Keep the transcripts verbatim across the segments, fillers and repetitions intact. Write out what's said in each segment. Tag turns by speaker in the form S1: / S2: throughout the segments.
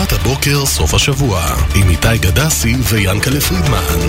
S1: מהדורת הבוקר סוף השבוע עם איתי גדסי ויאנקלה פרידמן.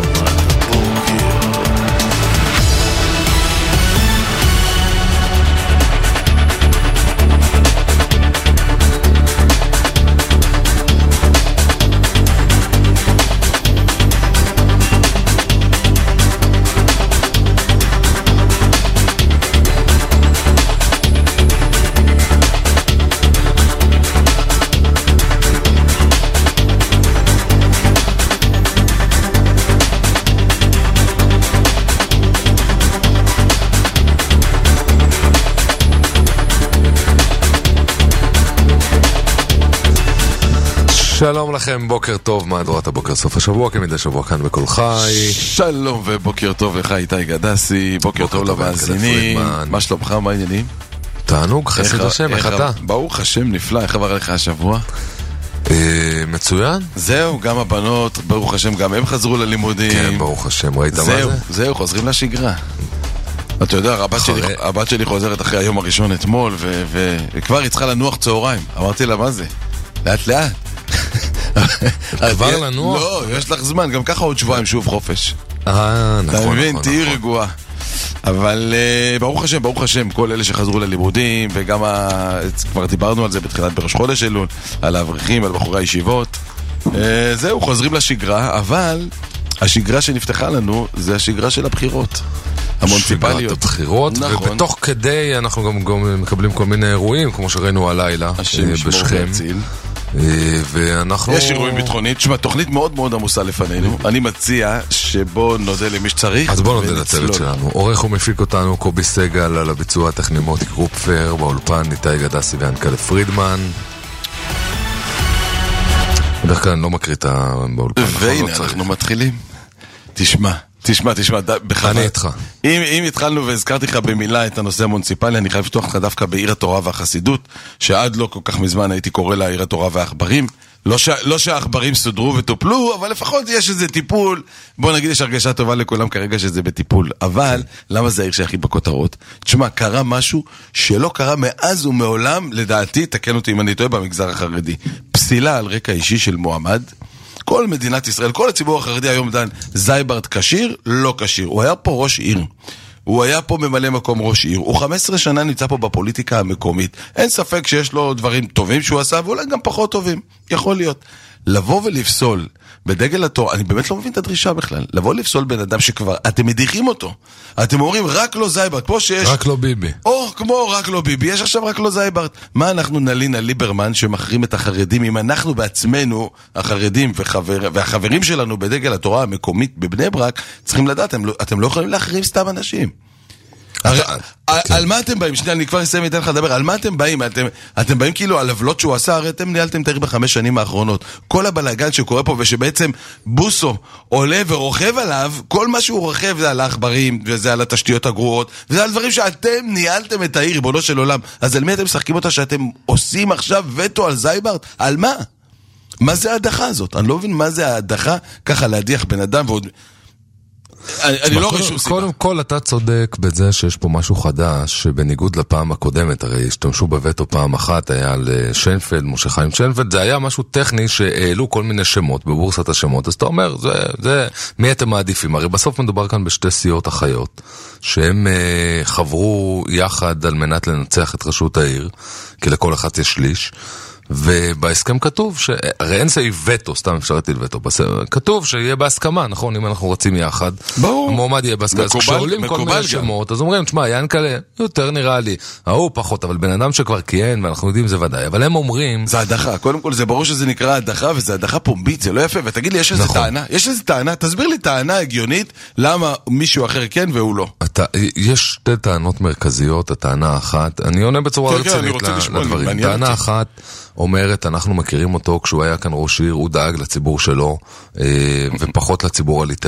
S2: שלום לכם, בוקר טוב, מהדורת הבוקר סוף השבוע, כמדי שבוע כאן בכל חי.
S3: שלום ובוקר טוב לך איתי גדסי, בוקר טוב למאזינים. מה שלומך, מה העניינים?
S2: תענוג, חסד השם, איך אתה?
S3: ברוך השם, נפלא, איך עבר לך השבוע?
S2: מצוין.
S3: זהו, גם הבנות, ברוך השם, גם הם חזרו ללימודים.
S2: כן, ברוך השם, ראית מה זה?
S3: זהו, חוזרים לשגרה. אתה יודע, הבת שלי חוזרת אחרי היום הראשון אתמול, וכבר היא צריכה לנוח צהריים. אמרתי לה, מה זה? לאט לאט.
S2: כבר לנוח?
S3: לא, יש לך זמן, גם ככה עוד שבועיים שוב חופש.
S2: אה, נכון,
S3: אתה מבין,
S2: נכון,
S3: תהי
S2: נכון.
S3: רגועה. אבל ברוך השם, ברוך השם, כל אלה שחזרו ללימודים, וגם ה... כבר דיברנו על זה בתחילת בראש חודש אלול, על האברכים, על בחורי הישיבות. זהו, חוזרים לשגרה, אבל השגרה שנפתחה לנו זה השגרה של הבחירות המוניציפליות.
S2: שגרת הבחירות,
S3: נכון.
S2: ובתוך כדי אנחנו גם, גם מקבלים כל מיני אירועים, כמו שראינו הלילה בשכם. ואנחנו...
S3: יש אירועים ביטחונית, תשמע, תוכנית מאוד מאוד עמוסה לפנינו. אני מציע שבוא נודה למי שצריך.
S2: אז בוא נודה לצוות שלנו. עורך ומפיק אותנו קובי סגל, על הביצוע הטכני מוטי קרופפר, באולפן איתי גדסי ויאנקלה פרידמן. בדרך כלל אני לא מקריא את באולפן.
S3: והנה אנחנו מתחילים. תשמע תשמע, תשמע,
S2: אני איתך.
S3: אם, אם התחלנו והזכרתי לך במילה את הנושא המוניציפלי, אני חייב לפתוח לך דווקא בעיר התורה והחסידות, שעד לא כל כך מזמן הייתי קורא לה עיר התורה והאחברים. לא, ש... לא שהאחברים סודרו וטופלו, אבל לפחות יש איזה טיפול. בוא נגיד, יש הרגשה טובה לכולם כרגע שזה בטיפול. אבל, למה זה העיר שהכי בכותרות? תשמע, קרה משהו שלא קרה מאז ומעולם, לדעתי, תקן אותי אם אני טועה, במגזר החרדי. פסילה על רקע אישי של מועמד. כל מדינת ישראל, כל הציבור החרדי היום דן, זייברט קשיר, לא קשיר. הוא היה פה ראש עיר. הוא היה פה ממלא מקום ראש עיר. הוא חמש עשרה שנה נמצא פה בפוליטיקה המקומית. אין ספק שיש לו דברים טובים שהוא עשה, ואולי גם פחות טובים. יכול להיות. לבוא ולפסול בדגל התור, אני באמת לא מבין את הדרישה בכלל. לבוא לפסול בן אדם שכבר, אתם מדיחים אותו. אתם אומרים רק לא זייברט, כמו שיש...
S2: רק לא ביבי.
S3: או כמו רק לא ביבי, יש עכשיו רק לא זייברט. מה אנחנו נלין על ליברמן שמחרים את החרדים, אם אנחנו בעצמנו, החרדים וחבר, והחברים שלנו בדגל התורה המקומית בבני ברק, צריכים לדעת, אתם לא, אתם לא יכולים להחרים סתם אנשים. על מה אתם באים? שנייה, אני כבר אסיים איתן לך לדבר. על מה אתם באים? אתם באים כאילו על עוולות שהוא עשה, הרי אתם ניהלתם תארי בחמש שנים האחרונות. כל הבלגן שקורה פה, ושבעצם בוסו עולה ורוכב עליו, כל מה שהוא רוכב זה על האחברים, וזה על התשתיות הגרועות, וזה על דברים שאתם ניהלתם את העיר, ריבונו של עולם. אז על מי אתם משחקים אותה שאתם עושים עכשיו וטו על זייברט? על מה? מה זה ההדחה הזאת? אני לא מבין מה זה ההדחה, ככה להדיח בן אדם ועוד... אני לא רואה שום סיבה.
S2: קודם כל אתה צודק בזה שיש פה משהו חדש, שבניגוד לפעם הקודמת, הרי השתמשו בווטו פעם אחת, היה על שיינפלד, משה חיים שיינפלד, זה היה משהו טכני שהעלו כל מיני שמות בבורסת השמות, אז אתה אומר, זה, זה, מי אתם מעדיפים? הרי בסוף מדובר כאן בשתי סיעות אחיות, שהם uh, חברו יחד על מנת לנצח את רשות העיר, כי לכל אחת יש שליש, ובהסכם כתוב, הרי אין סעיף וטו, סתם אפשרתי לווטו, כתוב שיהיה בהסכמה, נכון, אם אנחנו רצים יחד, המועמד יהיה בהסכמה, אז כשעולים כל מיני שמות, אז אומרים, תשמע, ינקלה, יותר נראה לי, ההוא פחות, אבל בן אדם שכבר כיהן, ואנחנו יודעים זה ודאי, אבל הם אומרים...
S3: זה הדחה, קודם כל זה ברור שזה נקרא הדחה, וזה הדחה פומבית, זה לא יפה, ותגיד לי, יש איזה טענה, יש איזה טענה, תסביר לי טענה הגיונית, למה מישהו אחר כן והוא לא.
S2: יש שתי טענות מרכזיות, הטענה האחת, אני עונה בצורה רצינית לדברים. טענה אחת אומרת, אנחנו מכירים אותו כשהוא היה כאן ראש עיר, הוא דאג לציבור שלו, ופחות לציבור הליטאי.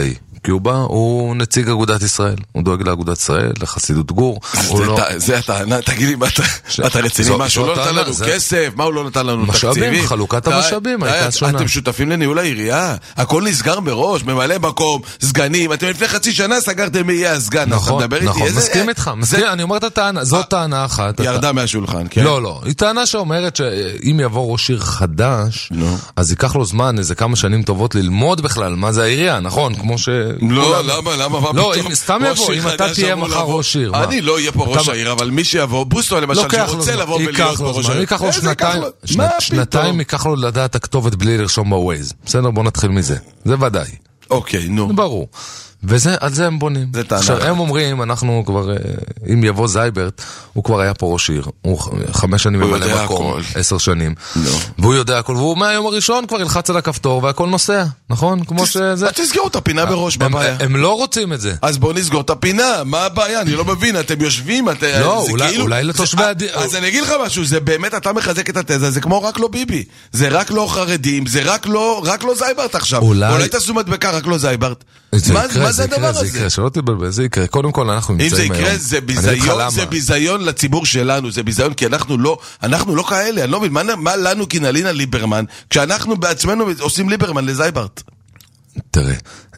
S2: קיובה, הוא נציג אגודת ישראל. הוא דואג לאגודת ישראל, לחסידות גור.
S3: זה הטענה, תגיד לי, אתה רציני משהו? הוא לא נתן לנו כסף, מה הוא לא נתן לנו תקציבים?
S2: משאבים, חלוקת המשאבים הייתה שונה.
S3: אתם שותפים לניהול העירייה? הכל נסגר מראש, ממלא מקום, סגנים, אתם לפני חצי שנה סגרתם מי יהיה הסגן.
S2: נכון, נכון, מסכים איתך, אני אומר את הטענה, זאת טענה אחת.
S3: ירדה מהשולחן, כן?
S2: לא, לא, היא טענה שאומרת שאם יבוא ראש עיר חדש, אז ייקח לו זמן, איזה כמה שנים טובות ללמוד בכלל מה זה העירייה, נכון? כמו ש...
S3: לא, למה, למה, מה
S2: לא, סתם יבוא, אם אתה תהיה מחר ראש עיר.
S3: אני לא אהיה פה ראש העיר, אבל מי שיבוא, בוסו למשל, שרוצה לבוא ולהיות פה ראש העיר.
S2: ייקח לו שנתיים, שנתיים ייקח לו לדעת הכתובת בלי לרשום בווייז. בסדר, בוא נתחיל מזה. זה ודאי.
S3: אוקיי, נו.
S2: ברור. וזה, על זה הם בונים. עכשיו, הם אומרים, אנחנו כבר, אם יבוא זייברט, הוא כבר היה פה ראש עיר. הוא חמש שנים ממלא מקום, עשר שנים. והוא יודע הכל, והוא מהיום הראשון כבר ילחץ על הכפתור, והכל נוסע, נכון? כמו שזה...
S3: תסגרו את הפינה בראש, מה הבעיה?
S2: הם לא רוצים את זה.
S3: אז בואו נסגור את הפינה, מה הבעיה? אני לא מבין, אתם יושבים,
S2: לא, אולי לתושבי...
S3: אז אני אגיד לך משהו, זה באמת, אתה מחזק את התזה, זה כמו רק לא ביבי. זה רק לא חרדים, זה רק לא זייברט עכשיו. אולי תעשו מדבקה, רק לא זייברט. מה זה הדבר הזה?
S2: זה יקרה, שלא תבלבל, זה יקרה. קודם כל אנחנו נמצאים היום.
S3: אם זה יקרה, זה ביזיון, זה ביזיון לציבור שלנו, זה ביזיון כי אנחנו לא, אנחנו לא כאלה, אני לא מבין, מה לנו כנעלינה ליברמן, כשאנחנו בעצמנו עושים ליברמן לזייברט?
S2: תראה,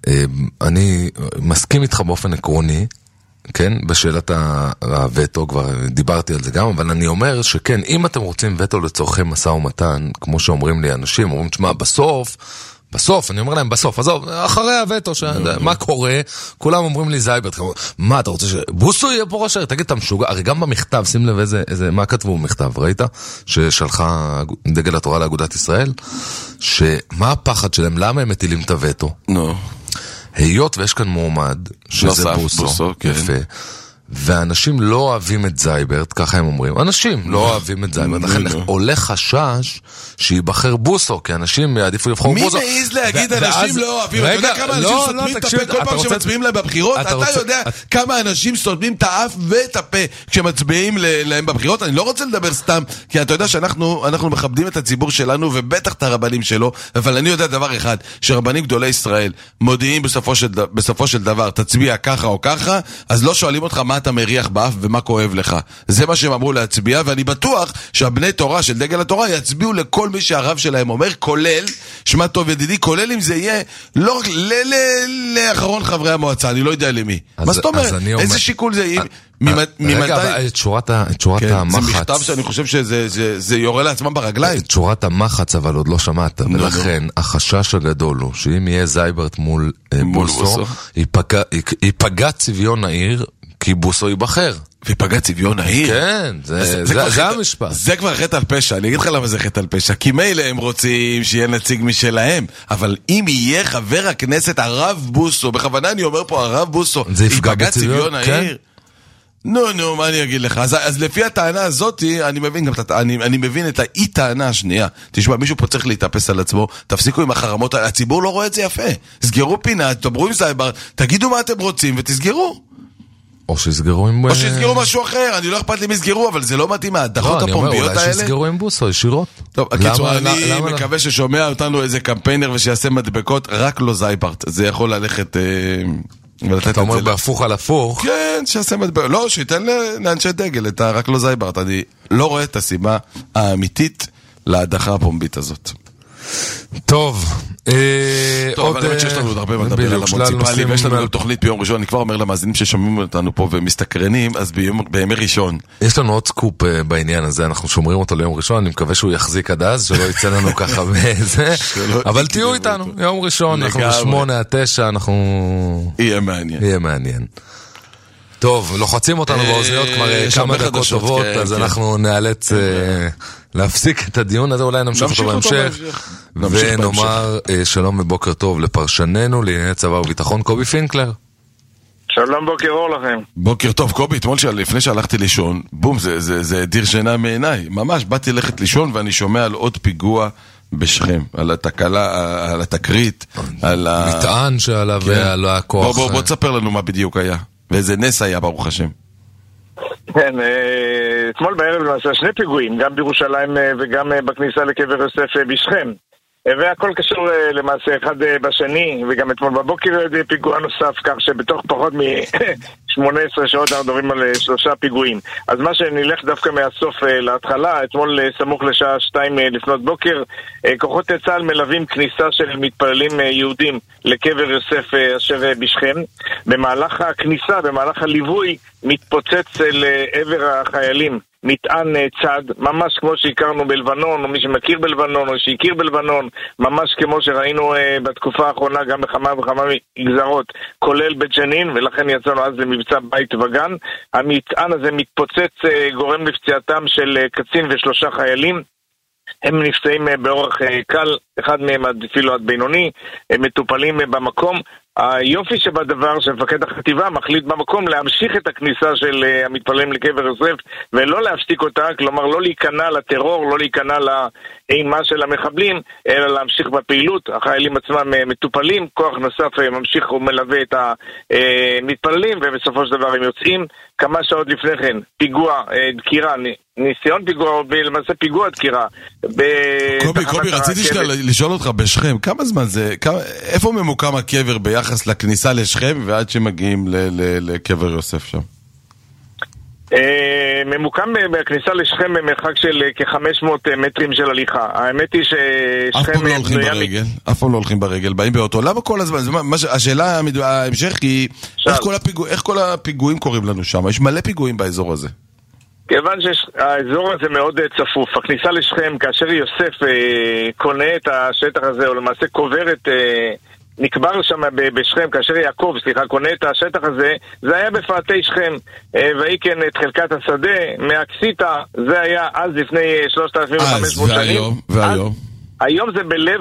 S2: אני מסכים איתך באופן עקרוני, כן, בשאלת הווטו, כבר דיברתי על זה גם, אבל אני אומר שכן, אם אתם רוצים וטו לצורכי משא ומתן, כמו שאומרים לי אנשים, אומרים, תשמע, בסוף, בסוף, אני אומר להם בסוף, עזוב, אחרי הווטו, מה קורה? כולם אומרים לי זייברט, מה אתה רוצה ש... בוסו יהיה פה ראש העיר, תגיד, אתה משוגע, הרי גם במכתב, שים לב איזה, מה כתבו במכתב, ראית? ששלחה דגל התורה לאגודת ישראל, שמה הפחד שלהם, למה הם מטילים את הווטו?
S3: נו.
S2: היות ויש כאן מועמד, שזה בוסו, יפה, ואנשים לא אוהבים את זייברט, ככה הם אומרים, אנשים לא אוהבים את זייברט, לכן עולה חשש שיבחר בוסו, כי אנשים יעדיפו לבחור בוסו.
S3: מי מעיז להגיד אנשים לא אוהבים? אתה יודע כמה אנשים סותמים את הפה כל פעם שמצביעים להם בבחירות? אתה יודע כמה אנשים סותמים את האף ואת הפה כשמצביעים להם בבחירות? אני לא רוצה לדבר סתם, כי אתה יודע שאנחנו מכבדים את הציבור שלנו ובטח את הרבנים שלו, אבל אני יודע דבר אחד, שרבנים גדולי ישראל מודיעים בסופו של דבר, תצביע ככה או ככה, אז לא שואלים אותך מה אתה מריח באף ומה כואב לך. זה מה שהם אמרו להצביע, ואני בטוח שהבני תורה של דגל התורה יצביעו לכל מי שהרב שלהם אומר, כולל, שמע טוב ידידי, כולל אם זה יהיה לא רק לאחרון חברי המועצה, אני לא יודע למי. מה זאת אומרת? איזה שיקול זה יהיה?
S2: רגע, את שורת המחץ.
S3: זה מכתב שאני חושב שזה יורה לעצמם ברגליים.
S2: את שורת המחץ אבל עוד לא שמעת, ולכן החשש הגדול הוא שאם יהיה זייברט מול בוסו, ייפגע צביון העיר, כי בוסו ייבחר.
S3: ויפגע צביון העיר?
S2: כן, זה המשפט.
S3: זה כבר חטא על פשע, אני אגיד לך למה זה חטא על פשע, כי מילא הם רוצים שיהיה נציג משלהם, אבל אם יהיה חבר הכנסת הרב בוסו, בכוונה אני אומר פה הרב בוסו, ייפגע צביון העיר? נו, נו, מה אני אגיד לך? אז, אז לפי הטענה הזאת, אני מבין גם את, אני, אני מבין את האי טענה השנייה. תשמע, מישהו פה צריך להתאפס על עצמו, תפסיקו עם החרמות, הציבור לא רואה את זה יפה. סגרו פינה, תדברו עם זייבר, תגידו מה אתם רוצים ותסגרו.
S2: או שיסגרו עם...
S3: או שיסגרו משהו אחר, אני לא אכפת לי מי סגרו, אבל זה לא מתאים, הדחות הפומביות האלה.
S2: אולי שיסגרו עם בוסו, ישירות.
S3: טוב, הקיצור, אני מקווה ששומע אותנו איזה קמפיינר ושיעשה מדבקות, רק לא זייברט. זה יכול ללכת...
S2: אתה אומר בהפוך על הפוך.
S3: כן, שיעשה מדבקות. לא, שייתן לאנשי דגל את רק לא זייברט. אני לא רואה את הסיבה האמיתית להדחה הפומבית הזאת.
S2: טוב,
S3: טוב, אבל באמת שיש לנו עוד הרבה מה לדבר על המוניציפלי, ויש לנו גם תוכנית ביום ראשון, אני כבר אומר למאזינים ששומעים אותנו פה ומסתקרנים, אז בימי ראשון.
S2: יש לנו עוד סקופ בעניין הזה, אנחנו שומרים אותו ליום ראשון, אני מקווה שהוא יחזיק עד אז, שלא יצא לנו ככה בזה, אבל תהיו איתנו, יום ראשון, אנחנו בשמונה עד תשע, אנחנו...
S3: יהיה מעניין.
S2: יהיה מעניין. טוב, לוחצים אותנו באוזניות כבר כמה דקות טובות, אז אנחנו נאלץ להפסיק את הדיון הזה, אולי נמשיך אותו בהמשך, ונאמר שלום ובוקר טוב לפרשננו לענייני צבא וביטחון, קובי פינקלר.
S4: שלום, בוקר אור לכם.
S3: בוקר טוב, קובי, אתמול לפני שהלכתי לישון, בום, זה דיר שינה מעיניי, ממש, באתי ללכת לישון ואני שומע על עוד פיגוע בשכם, על התקלה, על התקרית, על
S2: המטען שעליו ועל הכוח.
S3: בוא, בוא תספר לנו מה בדיוק היה. ואיזה נס היה, ברוך השם.
S4: כן, אתמול בערב למעשה שני פיגועים, גם בירושלים וגם בכניסה לקבר יוסף בשכם. והכל קשור למעשה אחד בשני, וגם אתמול בבוקר פיגוע נוסף, כך שבתוך פחות מ-שמונה עשרה שעות אנחנו מדברים על שלושה פיגועים. אז מה שנלך דווקא מהסוף להתחלה, אתמול סמוך לשעה שתיים לפנות בוקר, כוחות צה"ל מלווים כניסה של מתפללים יהודים לקבר יוסף אשר בשכם. במהלך הכניסה, במהלך הליווי, מתפוצץ לעבר החיילים מטען צד, ממש כמו שהכרנו בלבנון, או מי שמכיר בלבנון, או שהכיר בלבנון, ממש כמו שראינו uh, בתקופה האחרונה, גם בכמה וכמה גזרות, כולל בג'נין, ולכן יצאנו אז למבצע בית וגן. המטען הזה מתפוצץ, uh, גורם לפציעתם של uh, קצין ושלושה חיילים. הם נפצעים uh, באורח uh, קל, אחד מהם אפילו עד בינוני, הם מטופלים uh, במקום. היופי שבדבר שמפקד החטיבה מחליט במקום להמשיך את הכניסה של uh, המתפללים לקבר יוסף ולא להפסיק אותה, כלומר לא להיכנע לטרור, לא להיכנע לאימה של המחבלים, אלא להמשיך בפעילות. החיילים עצמם uh, מטופלים, כוח נוסף uh, ממשיך ומלווה את המתפללים, ובסופו של דבר הם יוצאים. כמה שעות לפני כן, פיגוע, uh, דקירה, ניסיון פיגוע, למעשה פיגוע דקירה.
S3: קובי, קובי, רציתי שכה לשאול אותך בשכם, כמה זמן זה, כמה, איפה ממוקם הקבר ביחס לכניסה לשכם ועד שמגיעים לקבר יוסף שם?
S4: ממוקם בכניסה לשכם במרחק של כ-חמש מאות מטרים של הליכה. האמת היא ששכם...
S3: אף פעם לא הולכים ברגל, אף פעם לא הולכים ברגל, באים באוטו. למה כל הזמן? השאלה, ההמשך היא, איך כל הפיגועים קוראים לנו שם? יש מלא פיגועים באזור הזה.
S4: כיוון שהאזור הזה מאוד צפוף, הכניסה לשכם, כאשר יוסף אה, קונה את השטח הזה, או למעשה קובר את, אה, נקבר שם בשכם, כאשר יעקב, סליחה, קונה את השטח הזה, זה היה בפאתי שכם, אה, והיא כן את חלקת השדה, מהקסיטה, זה היה אז לפני שלושת אלפים וחמש מאות שנים.
S3: אז, והיום, והיום. אז,
S4: היום זה בלב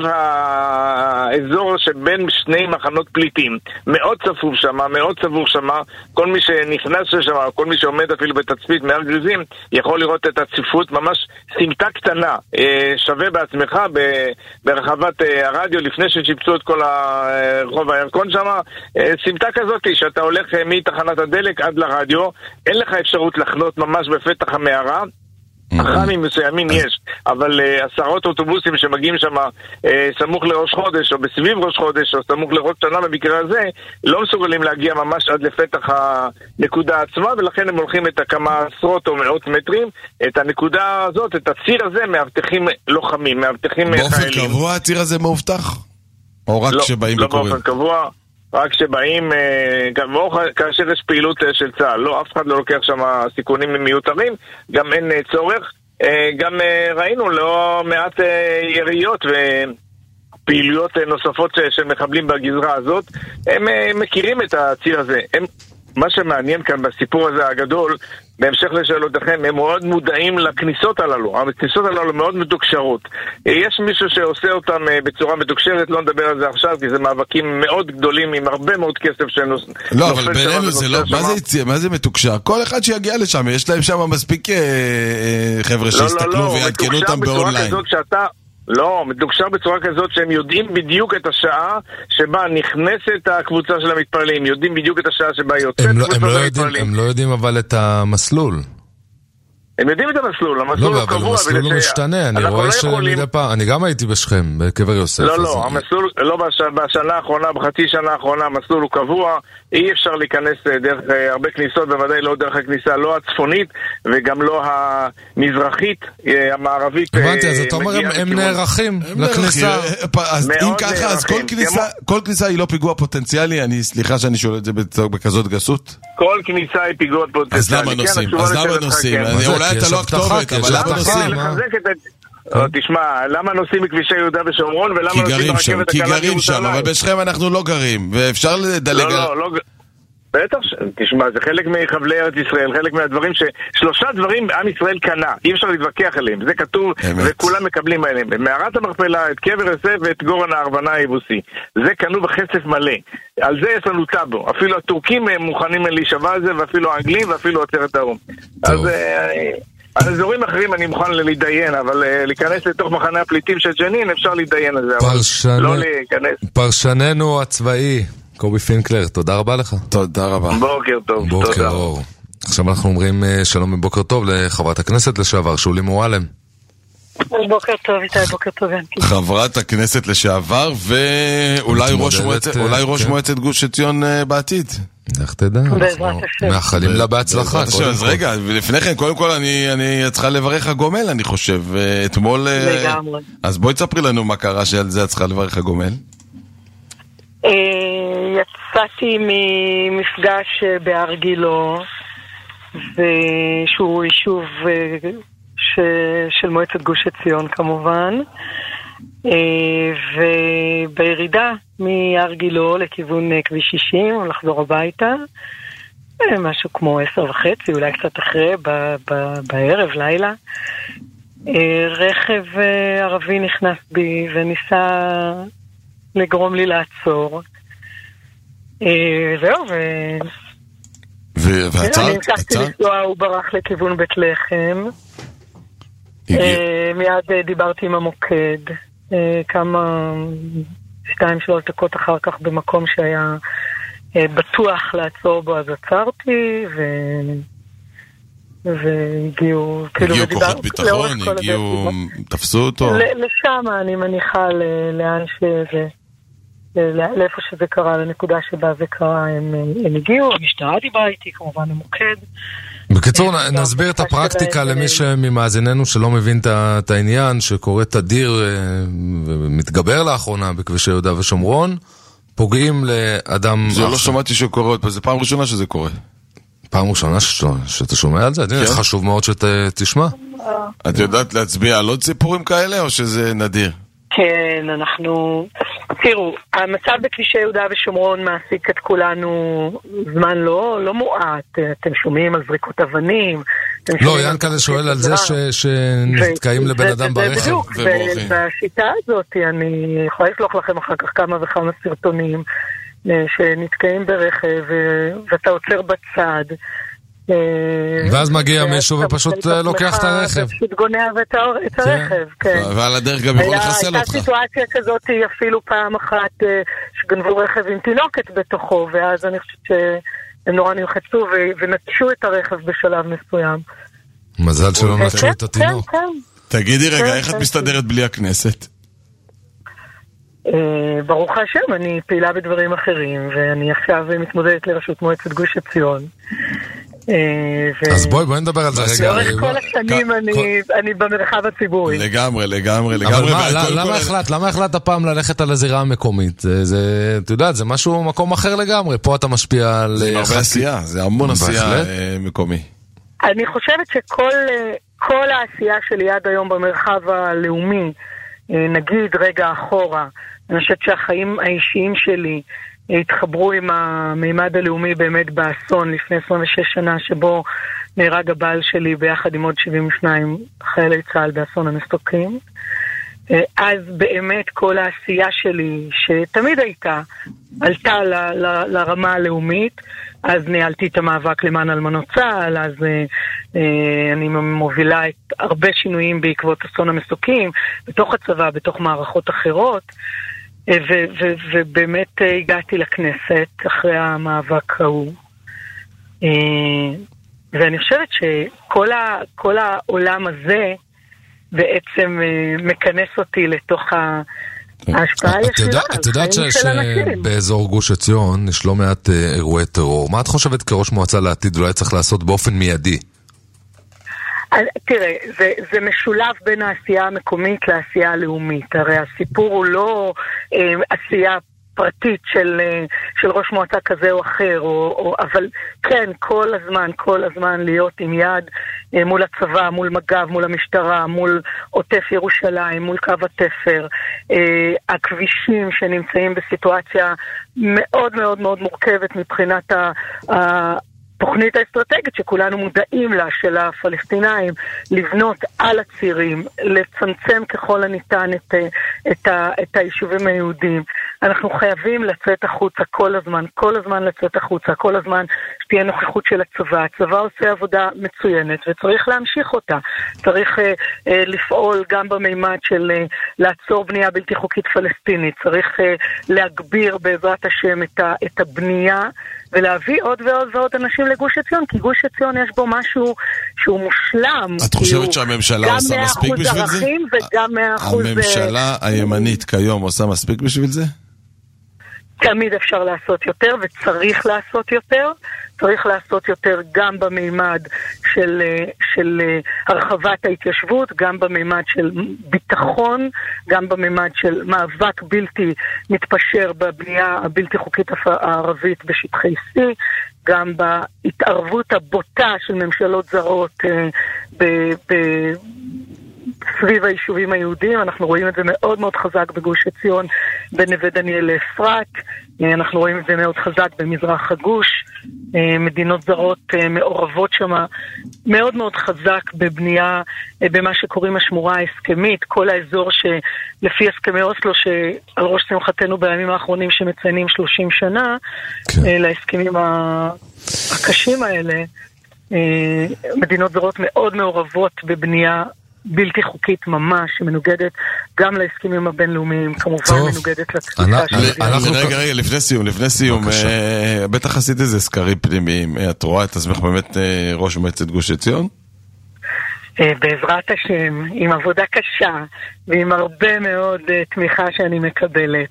S4: האזור שבין שני מחנות פליטים, מאוד צפוף שם, מאוד צפוף שם. כל מי שנכנס לשם, כל מי שעומד אפילו בתצפית מהר גריזים, יכול לראות את הצפיפות, ממש סמטה קטנה, שווה בעצמך ברחבת הרדיו, לפני ששיפצו את כל הרחוב הירקון שם, סמטה כזאת שאתה הולך מתחנת הדלק עד לרדיו, אין לך אפשרות לחנות ממש בפתח המערה. אחרמים מסוימים יש, אבל uh, עשרות אוטובוסים שמגיעים שם uh, סמוך לראש חודש או בסביב ראש חודש או סמוך לראש שנה במקרה הזה, לא מסוגלים להגיע ממש עד לפתח הנקודה עצמה, ולכן הם הולכים את הכמה עשרות או מאות מטרים. את הנקודה הזאת, את הציר הזה, מאבטחים לוחמים, מאבטחים חיילים.
S3: באופן קבוע הציר הזה מאובטח? או רק
S4: לא,
S3: שבאים
S4: לא
S3: וקוראים?
S4: באופן קבוע, רק שבאים, גם כאשר יש פעילות של צה"ל, לא, אף אחד לא לוקח שם סיכונים מיותרים, גם אין צורך. גם ראינו לא מעט יריות ופעילויות נוספות של מחבלים בגזרה הזאת. הם מכירים את הציר הזה. הם, מה שמעניין כאן בסיפור הזה הגדול, בהמשך לשאלותיכם, הם מאוד מודעים לכניסות הללו. הכניסות הללו מאוד מתוקשרות. יש מישהו שעושה אותם בצורה מתוקשרת, לא נדבר על זה עכשיו, כי זה מאבקים מאוד גדולים עם הרבה מאוד כסף שנוס...
S3: לא, אבל בינינו זה לא... מה זה יציע? מה זה מתוקשר? כל אחד שיגיע לשם, יש להם שם מספיק חבר'ה שיסתכלו ויעדכנו אותם באונליין.
S4: לא, מתוקשר בצורה כזאת שהם יודעים בדיוק את השעה שבה נכנסת הקבוצה של המתפללים, יודעים בדיוק את השעה שבה יוצאת קבוצה של המתפללים.
S2: הם לא יודעים אבל את המסלול.
S4: הם יודעים את המסלול, המסלול
S2: לא,
S4: הוא קבוע.
S2: אבל המסלול הוא משתנה, אני רואה שמדי פעם, אני גם הייתי בשכם, בקבר יוסף.
S4: לא, לא, המסלול, לא בשנה האחרונה, בחצי שנה האחרונה, המסלול הוא קבוע, אי אפשר להיכנס דרך הרבה כניסות, בוודאי לא דרך הכניסה, לא הצפונית, וגם לא המזרחית, המערבית.
S2: הבנתי, אז אתה אומר, הם נערכים לכניסה.
S3: אז אם ככה, אז כל כניסה היא לא פיגוע פוטנציאלי, אני סליחה שאני שואל את זה בכזאת גסות.
S4: כל כניסה היא פיגוע פוטנציאלי.
S3: אז למה נוסעים? אז למה נוסעים? אולי אתה לא הכתובת, אבל למה נוסעים?
S4: תשמע, למה נוסעים מכבישי יהודה ושומרון ולמה נוסעים ברכבת
S3: הקלה בירושלים? כי גרים שם, אבל בשכם אנחנו לא גרים, ואפשר לדלג...
S4: לא, לא, בטח, תשמע, זה חלק מחבלי ארץ ישראל, חלק מהדברים ש... שלושה דברים עם ישראל קנה, אי אפשר להתווכח עליהם, זה כתוב וכולם מקבלים עליהם. מערת המכפלה, את קבר יוסף ואת גורן הארבנה היבוסי. זה קנו בחסף מלא. על זה יש לנו טאבו. אפילו הטורקים הם מוכנים להישבע על זה, ואפילו האנגלים ואפילו עצרת האום. אז... על אזורים אחרים אני מוכן להתדיין, אבל להיכנס לתוך מחנה הפליטים של ג'נין אפשר להתדיין על זה, אבל לא להיכנס.
S2: פרשננו הצבאי, קובי פינקלר, תודה רבה לך.
S3: תודה רבה.
S4: בוקר טוב.
S2: בוקר אור. עכשיו אנחנו אומרים שלום ובוקר טוב לחברת הכנסת לשעבר, שולי מועלם.
S5: בוקר טוב, איתי, בוקר טוב.
S3: חברת הכנסת לשעבר, ואולי ראש מועצת, אולי ראש מועצת גוש עציון בעתיד.
S2: איך תדע?
S5: בעזרת השם.
S2: מאחלים לה בהצלחה.
S3: אז רגע, ולפני כן, קודם כל אני צריכה לברך הגומל, אני חושב, אתמול...
S5: לגמרי.
S3: אז בואי תספרי לנו מה קרה שעל זה את צריכה לברך הגומל.
S5: יצאתי ממפגש בהר גילו, שהוא יישוב של מועצת גוש עציון כמובן, ובירידה מהר גילו לכיוון כביש שישים, לחזור הביתה, משהו כמו עשר וחצי, אולי קצת אחרי, בערב, לילה, רכב ערבי נכנס בי וניסה לגרום לי לעצור. זהו, ו...
S3: ועצרת?
S5: אני המשכתי לנסוע, הוא ברח לכיוון בית לחם. מיד דיברתי עם המוקד, כמה שתיים שלוש דקות אחר כך במקום שהיה בטוח לעצור בו, אז עצרתי, ו... והגיעו...
S3: הגיעו כוחות ביטחון, הגיעו... תפסו אותו?
S5: לשם אני מניחה לאן שזה... לאיפה שזה קרה, לנקודה שבה זה קרה, הם, הם הגיעו, המשטרה דיברה איתי, כמובן המוקד.
S2: בקיצור, נסביר את הפרקטיקה למי שממאזיננו שלא מבין את העניין, שקורה תדיר ומתגבר לאחרונה בכבישי יהודה ושומרון, פוגעים לאדם...
S3: זה לא שמעתי שקורה, זה פעם ראשונה שזה קורה.
S2: פעם ראשונה שאתה שומע על זה? זה חשוב מאוד שתשמע.
S3: את יודעת להצביע על עוד סיפורים כאלה, או שזה נדיר?
S5: כן, אנחנו... תראו, המצב בכבישי יהודה ושומרון מעסיק את כולנו זמן לא, לא מועט. אתם שומעים על זריקות אבנים.
S2: לא, ינקלה שואל על זה שנתקעים לבן אדם ברכב.
S5: בדיוק, ובשיטה הזאת אני יכולה לשלוח לכם אחר כך כמה וכמה סרטונים שנתקעים ברכב ואתה עוצר בצד.
S2: ואז מגיע מישהו ופשוט לוקח את הרכב.
S5: פשוט גונע את הרכב, כן.
S3: ועל הדרך גם יכול לחסל אותך.
S5: הייתה סיטואציה כזאת אפילו פעם אחת שגנבו רכב עם תינוקת בתוכו, ואז אני חושבת שהם נורא נלחצו ונטשו את הרכב בשלב מסוים.
S2: מזל שלא נטשו את התינוק.
S3: תגידי רגע, איך את מסתדרת בלי הכנסת?
S5: ברוך השם, אני פעילה בדברים אחרים, ואני עכשיו מתמודדת לראשות מועצת גוש עציון.
S2: אז בואי, בואי נדבר על זה רגע.
S5: לאורך כל השנים אני במרחב הציבורי.
S3: לגמרי, לגמרי, לגמרי.
S2: למה החלטת? למה החלטת הפעם ללכת על הזירה המקומית? זה, אתה יודע, זה משהו, מקום אחר לגמרי. פה אתה משפיע על...
S3: זה הרבה עשייה, זה המון עשייה מקומי.
S5: אני חושבת שכל העשייה שלי עד היום במרחב הלאומי, נגיד רגע אחורה, אני חושבת שהחיים האישיים שלי התחברו עם המימד הלאומי באמת באסון לפני עשרים ושש שנה, שבו נהרג הבעל שלי ביחד עם עוד שבעים ושניים חיילי צה"ל באסון המסוקים. אז באמת כל העשייה שלי, שתמיד הייתה, עלתה ל, ל, לרמה הלאומית. אז ניהלתי את המאבק למען אלמנות צה"ל, אז אה, אני מובילה את הרבה שינויים בעקבות אסון המסוקים, בתוך הצבא, בתוך מערכות אחרות, ו- ו- ובאמת הגעתי לכנסת אחרי המאבק ההוא. ואני חושבת שכל ה- כל העולם הזה בעצם מכנס אותי לתוך ה... ההשפעה ישירה על חיים של אנשים. את יודעת
S2: שבאזור גוש עציון יש לא מעט אירועי טרור. מה את חושבת כראש מועצה לעתיד אולי צריך לעשות באופן מיידי?
S5: תראה, זה, זה משולב בין העשייה המקומית לעשייה הלאומית. הרי הסיפור הוא לא אה, עשייה פרטית של, של ראש מועצה כזה או אחר, או, או, אבל כן, כל הזמן, כל הזמן להיות עם יד אה, מול הצבא, מול מג"ב, מול המשטרה, מול עוטף ירושלים, מול קו התפר, אה, הכבישים שנמצאים בסיטואציה מאוד מאוד מאוד מורכבת מבחינת ה... ה תוכנית האסטרטגית שכולנו מודעים לה, של הפלסטינאים, לבנות על הצירים, לצמצם ככל הניתן את, את, ה, את היישובים היהודים. אנחנו חייבים לצאת החוצה כל הזמן, כל הזמן לצאת החוצה, כל הזמן שתהיה נוכחות של הצבא. הצבא עושה עבודה מצוינת וצריך להמשיך אותה. צריך אה, אה, לפעול גם במימד של אה, לעצור בנייה בלתי חוקית פלסטינית. צריך אה, להגביר בעזרת השם את, ה, את הבנייה ולהביא עוד ועוד ועוד אנשים לגוש עציון, כי גוש עציון יש בו משהו שהוא מושלם.
S3: את חושבת שהממשלה עושה מספיק בשביל זה?
S5: גם מאה אחוז ערכים וגם מאה אחוז...
S3: הממשלה הימנית כיום עושה מספיק בשביל זה?
S5: תמיד אפשר לעשות יותר וצריך לעשות יותר. צריך לעשות יותר גם במימד של, של הרחבת ההתיישבות, גם במימד של ביטחון, גם במימד של מאבק בלתי מתפשר בבנייה הבלתי חוקית הערבית בשטחי C, גם בהתערבות הבוטה של ממשלות זרות ב... ב סביב היישובים היהודיים. אנחנו רואים את זה מאוד מאוד חזק בגוש עציון, בנווה דניאל לאפרת, אנחנו רואים את זה מאוד חזק במזרח הגוש, מדינות זרות מעורבות שם מאוד מאוד חזק בבנייה, במה שקוראים השמורה ההסכמית, כל האזור שלפי הסכמי אוסלו שעל ראש שמחתנו בימים האחרונים שמציינים שלושים שנה, כן. להסכמים הקשים האלה, מדינות זרות מאוד מעורבות בבנייה בלתי חוקית ממש, שמנוגדת גם להסכמים הבינלאומיים, כמובן מנוגדת לתפיסה של...
S3: רגע, רגע, לפני סיום, לפני סיום, בטח עשית איזה סקרים פנימיים, את רואה את עצמך באמת ראש מועצת גוש עציון?
S5: בעזרת השם, עם עבודה קשה, ועם הרבה מאוד תמיכה שאני מקבלת.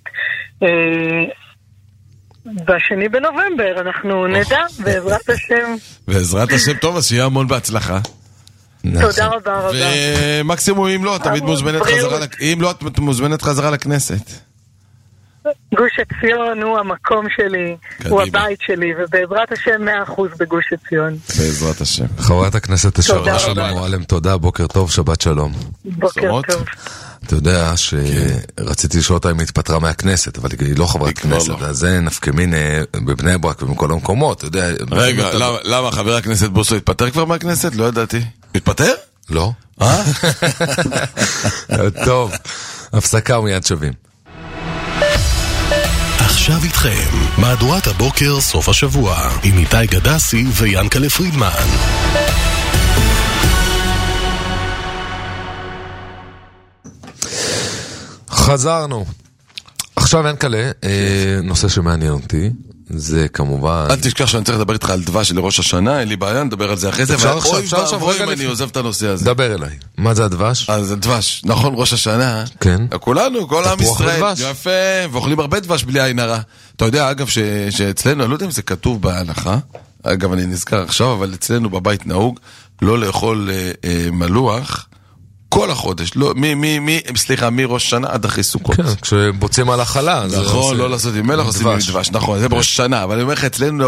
S5: בשני בנובמבר אנחנו נדע, בעזרת השם.
S3: בעזרת השם, טוב, אז שיהיה המון בהצלחה.
S5: תודה רבה רבה.
S3: ומקסימום אם לא, תמיד מוזמנת חזרה, אם לא, את מוזמנת חזרה לכנסת.
S5: גוש עציון הוא המקום שלי, הוא הבית שלי, ובעזרת השם מאה אחוז בגוש עציון.
S3: בעזרת השם.
S2: חברת הכנסת השרה שלום מועלם, תודה, בוקר טוב, שבת שלום.
S5: בוקר טוב.
S2: אתה יודע שרציתי לשאול אותה אם היא התפטרה מהכנסת, אבל היא לא חברת כנסת, אז זה נפקמין בבני ברק ובכל המקומות, אתה יודע...
S3: רגע, למה חבר הכנסת בוסו התפטר כבר מהכנסת? לא ידעתי. התפטר?
S2: לא.
S3: אה?
S2: טוב, הפסקה ומיד שווים.
S1: עכשיו איתכם, מהדורת הבוקר סוף השבוע, עם איתי גדסי ויאנקלה פרידמן.
S2: חזרנו. עכשיו יאנקלה, נושא שמעניין אותי, זה כמובן...
S3: אל תשכח שאני צריך לדבר איתך על דבש לראש השנה, אין לי בעיה, נדבר על זה אחרי זה, ואוי ואבוי אם אני עוזב את הנושא הזה.
S2: דבר אליי. מה זה הדבש?
S3: אז זה דבש, נכון, ראש השנה.
S2: כן.
S3: כולנו, כל עם ישראל. יפה, ואוכלים הרבה דבש בלי עין הרע. אתה יודע, אגב, שאצלנו, אני לא יודע אם זה כתוב בהלכה, אגב, אני נזכר עכשיו, אבל אצלנו בבית נהוג לא לאכול מלוח כל החודש, לא, מי, מי, מי, סליחה, מראש שנה עד אחרי סוכות.
S2: כן, כשבוצעים על החלה.
S3: נכון, לא לעשות עם מלח, עושים עם דבש, נכון, זה בראש שנה, אבל אני אומר לך, אצלנו,